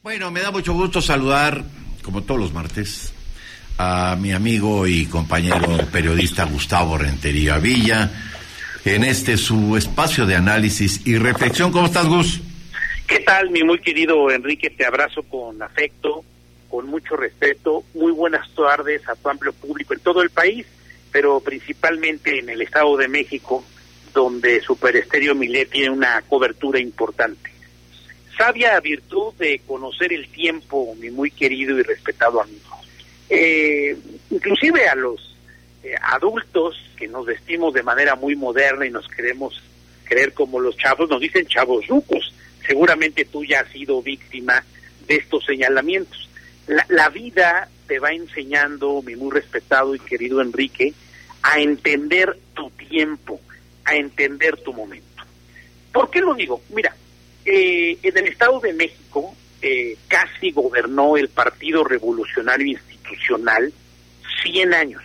Bueno, me da mucho gusto saludar, como todos los martes, a mi amigo y compañero periodista Gustavo Rentería Villa, en su espacio de análisis y reflexión. ¿Cómo estás, Gus? ¿Qué tal, mi muy querido Enrique? Te abrazo con afecto, con mucho respeto. Muy buenas tardes a tu amplio público en todo el país, pero principalmente en el Estado de México, donde Super Estéreo Milet tiene una cobertura importante. Sabia virtud de conocer el tiempo, mi muy querido y respetado amigo. Inclusive a los adultos que nos vestimos de manera muy moderna y nos queremos creer como los chavos, nos dicen chavos rucos. Seguramente tú ya has sido víctima de estos señalamientos. La vida te va enseñando, mi muy respetado y querido Enrique, a entender tu tiempo, a entender tu momento. ¿Por qué lo digo? Mira, en el Estado de México casi gobernó el Partido Revolucionario Institucional 100 años.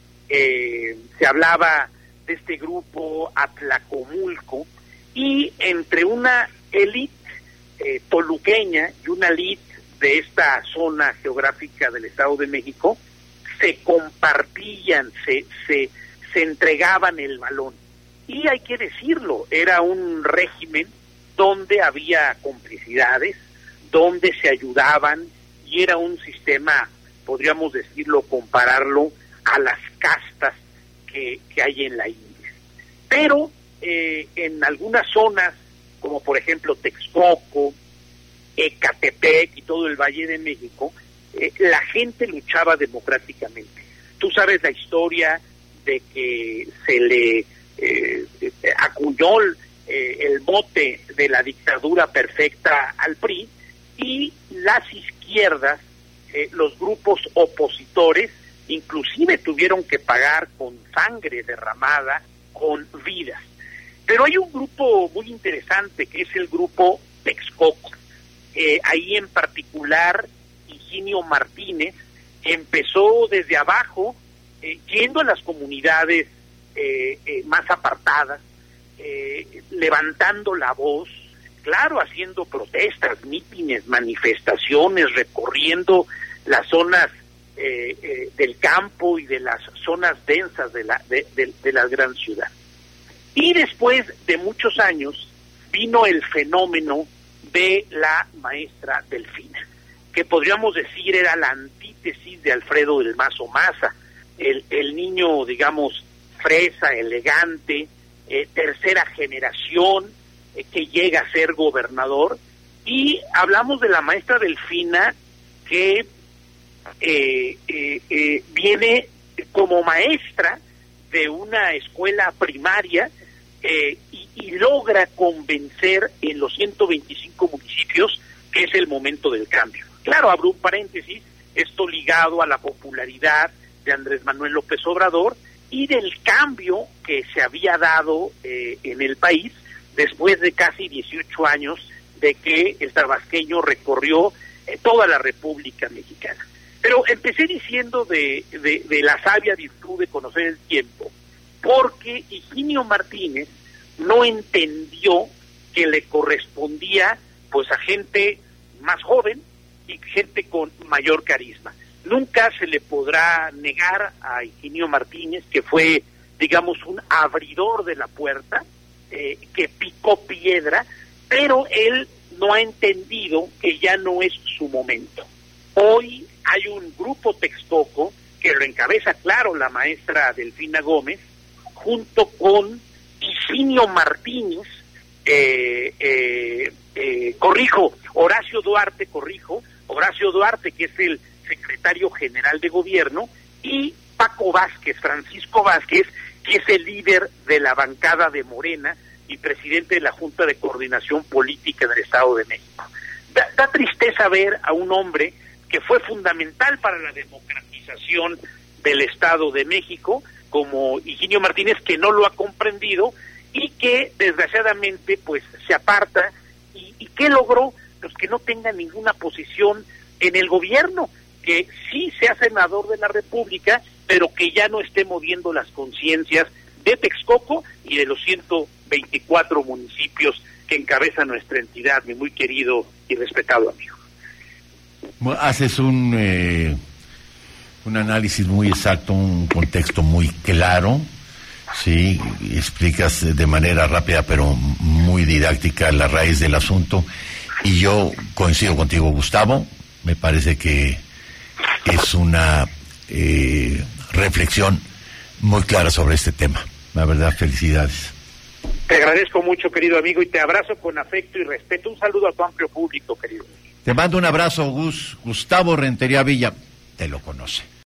Se hablaba de este grupo Atlacomulco, y entre una élite toluqueña y una élite de esta zona geográfica del Estado de México se compartían, se entregaban el balón. Y hay que decirlo, era un régimen donde había complicidades, donde se ayudaban, y era un sistema, podríamos decirlo, compararlo a las castas que hay en la India. Pero en algunas zonas, como por ejemplo Texcoco, Ecatepec y todo el Valle de México, la gente luchaba democráticamente. Tú sabes la historia de que se le acuñó el mote de la dictadura perfecta al PRI, y las izquierdas, los grupos opositores, inclusive tuvieron que pagar con sangre derramada, con vidas. Pero hay un grupo muy interesante que es el grupo Texcoco. Ahí en particular, Higinio Martínez empezó desde abajo, yendo a las comunidades más apartadas, levantando la voz, claro, haciendo protestas, mítines, manifestaciones, recorriendo las zonas del campo y de las zonas densas de la gran ciudad. Y después de muchos años vino el fenómeno de la maestra Delfina, que podríamos decir era la antítesis de Alfredo del Mazo Maza, el niño, digamos, fresa, elegante, tercera generación, que llega a ser gobernador. Y hablamos de la maestra Delfina, que viene como maestra de una escuela primaria, y logra convencer en los 125 municipios que es el momento del cambio. Claro, abro un paréntesis, esto ligado a la popularidad de Andrés Manuel López Obrador y del cambio que se había dado en el país después de casi 18 años de que el tabasqueño recorrió toda la República Mexicana. Pero empecé diciendo de la sabia virtud de conocer el tiempo, porque Higinio Martínez no entendió que le correspondía pues a gente más joven y gente con mayor carisma. Nunca se le podrá negar a Higinio Martínez que fue, digamos, un abridor de la puerta, que picó piedra, pero él no ha entendido que ya no es su momento. Hoy hay un grupo Texcoco que lo encabeza, claro, la maestra Delfina Gómez, junto con Higinio Martínez, Horacio Duarte, que es el secretario general de gobierno, y Francisco Vázquez, que es el líder de la bancada de Morena y presidente de la Junta de Coordinación Política del Estado de México. Da tristeza ver a un hombre que fue fundamental para la democratización del Estado de México, como Higinio Martínez, que no lo ha comprendido y que desgraciadamente pues se aparta. ¿Y qué logró? Pues que no tenga ninguna posición en el gobierno, que sí sea senador de la República, pero que ya no esté moviendo las conciencias de Texcoco y de los 124 municipios que encabeza nuestra entidad, mi muy querido y respetado amigo. Haces un análisis muy exacto, un contexto muy claro, sí, explicas de manera rápida pero muy didáctica la raíz del asunto, y yo coincido contigo, Gustavo. Me parece que es una reflexión muy clara sobre este tema. La verdad, felicidades. Te agradezco mucho, querido amigo, y te abrazo con afecto y respeto. Un saludo a tu amplio público, querido. Te mando un abrazo, Gustavo Rentería Villa. Te lo conoce.